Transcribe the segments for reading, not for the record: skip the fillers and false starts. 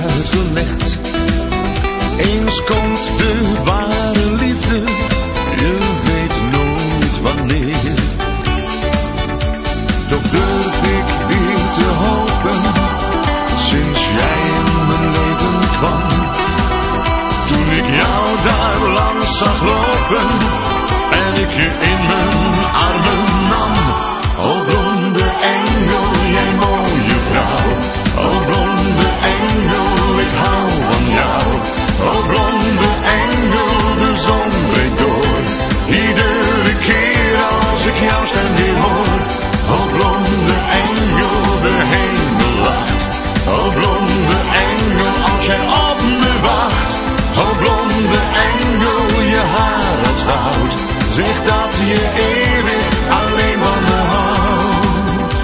uitgelegd. Eens komt de ware liefde, je weet nooit wanneer. Toch durf ik weer te hopen, sinds jij in mijn leven kwam. Toen ik jou daar langs zag lopen en ik je in mijn armen nam. O blonde engel, jij mooie vrouw. O blonde engel, ik hou van jou. O blonde engel, de zon breekt door. Iedere keer als ik jouw stem weer hoor. O blonde engel, de hemel lacht. O blonde engel, als jij op me wacht. O blonde engel, je haar als goud. Zeg dat je eeuwig alleen van me houdt.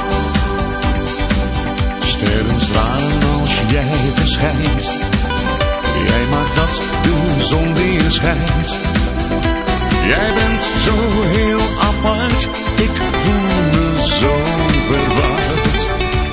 Sterren stralen als jij verschijnt. Jij maakt dat de zon weer schijnt. Jij bent zo heel apart, ik voel me zo verward.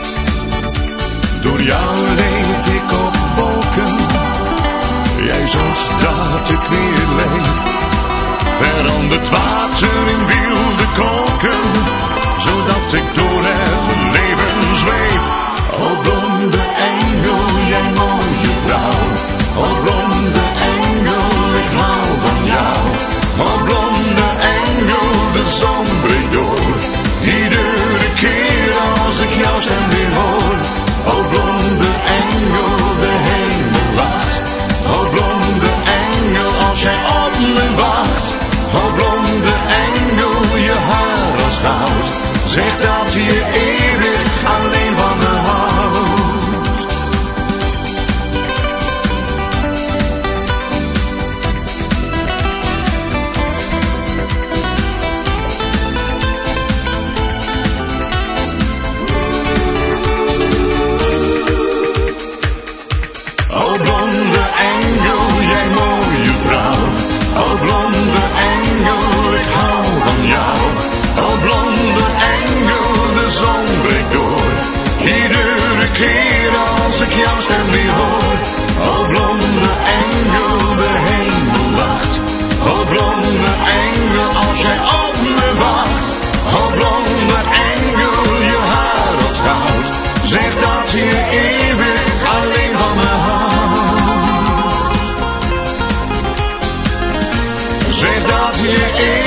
Door jou leef ik op wolken. Jij zorgt dat ik weer leef. Verandert water in wilde kolken, zodat ik door het leven zweef. O blonde engel, jij mooie vrouw. O blonde engel, ik hou van jou. O blonde engel, de zon breekt door. Iedere keer als ik jouw stem weer hoor. O blonde engel, de hemel lacht. O blonde engel, als jij op me wacht. O blonde engel, je haar als goud. Zeg dat je eeuwig alleen van me houdt. O blonde engel, jij mooie vrouw. O blonde engel, ik hou van jou. O blonde engel, de zon breekt door. Iedere keer als ik jouw stem weer hoor. O blonde engel, de hemel lacht. O blonde engel, als jij op me wacht. O blonde engel, je haar als goud. Zeg dat je eeuwig alleen van me houdt. Zeg dat je